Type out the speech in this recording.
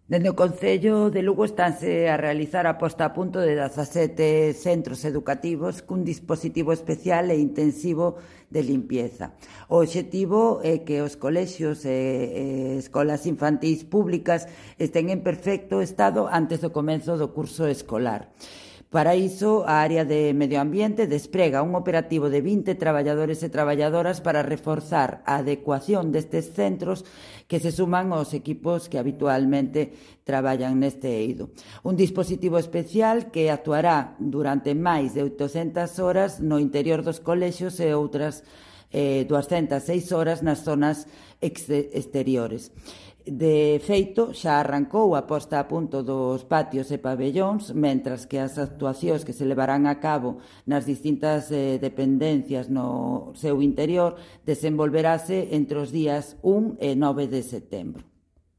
Dende o Concello de Lugo estánse a realizar a posta a punto de 17 centros educativos cun dispositivo especial e intensivo de limpieza. O obxectivo é que os colexios e escolas infantís públicas estén en perfecto estado antes do comenzo do curso escolar. Para iso, a área de Medio Ambiente desprega un operativo de 20 traballadores e traballadoras para reforzar a adecuación destes centros que se suman aos equipos que habitualmente traballan neste eido. Un dispositivo especial que actuará durante máis de 800 horas no interior dos colexios e outras 206 horas nas zonas exteriores. De feito, xa arrancou a posta a punto dos patios e pabellóns, mentras que as actuacións que se levarán a cabo nas distintas dependencias no seu interior desenvolverase entre os días 1 e 9 de setembro.